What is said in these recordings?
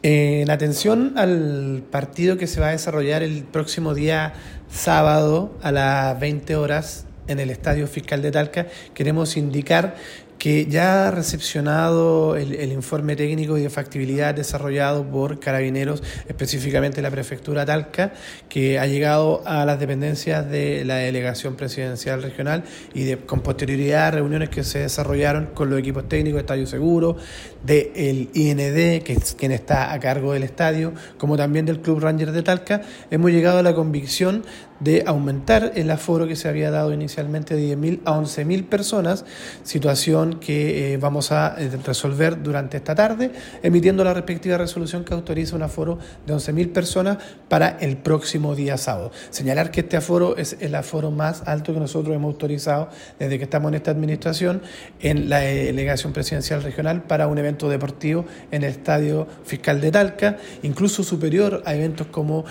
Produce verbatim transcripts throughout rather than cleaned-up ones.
En atención al partido que se va a desarrollar el próximo día sábado a las veinte horas en el Estadio Fiscal de Talca, queremos indicar que ya ha recepcionado el, el informe técnico y de factibilidad desarrollado por Carabineros, específicamente la Prefectura Talca, que ha llegado a las dependencias de la Delegación Presidencial Regional y de, con posterioridad a reuniones que se desarrollaron con los equipos técnicos de Estadio Seguro, del I N D, que es quien está a cargo del estadio, como también del Club Ranger de Talca. Hemos llegado a la convicción de aumentar el aforo que se había dado inicialmente de diez mil a once mil personas, situación que eh, vamos a eh, resolver durante esta tarde, emitiendo la respectiva resolución que autoriza un aforo de once mil personas para el próximo día sábado. Señalar que este aforo es el aforo más alto que nosotros hemos autorizado desde que estamos en esta administración en la Delegación Presidencial Regional para un evento deportivo en el Estadio Fiscal de Talca, incluso superior a eventos como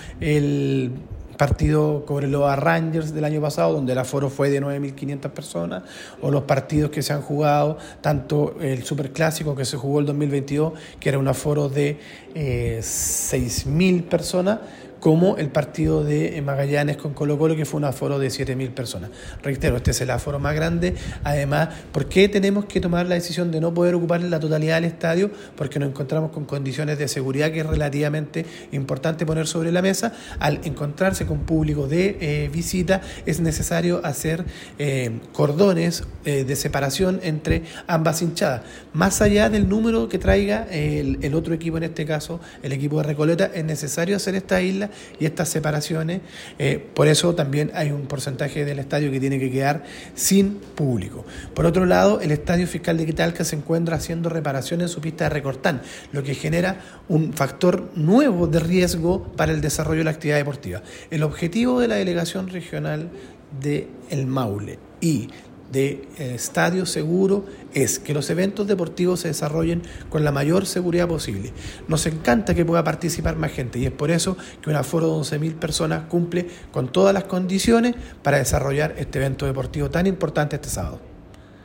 el partido Cobreloa Rangers del año pasado, donde el aforo fue de nueve mil quinientas personas, o los partidos que se han jugado, tanto el Superclásico que se jugó el dos mil veintidós, que era un aforo de eh, seis mil personas, como el partido de Magallanes con Colo Colo, que fue un aforo de siete mil personas. Reitero, este es el aforo más grande. Además, ¿por qué tenemos que tomar la decisión de no poder ocupar la totalidad del estadio? Porque nos encontramos con condiciones de seguridad que es relativamente importante poner sobre la mesa. Al encontrarse con público de eh, visita, es necesario hacer eh, cordones eh, de separación entre ambas hinchadas. Más allá del número que traiga el, el otro equipo, en este caso el equipo de Recoleta, es necesario hacer esta isla y estas separaciones. Eh, por eso también hay un porcentaje del estadio que tiene que quedar sin público. Por otro lado, el Estadio Fiscal de Talca se encuentra haciendo reparaciones en su pista de recortán, lo que genera un factor nuevo de riesgo para el desarrollo de la actividad deportiva. El objetivo de la Delegación Regional de El Maule y de Estadio Seguro es que los eventos deportivos se desarrollen con la mayor seguridad posible. Nos encanta que pueda participar más gente y es por eso que un aforo de once mil personas cumple con todas las condiciones para desarrollar este evento deportivo tan importante este sábado.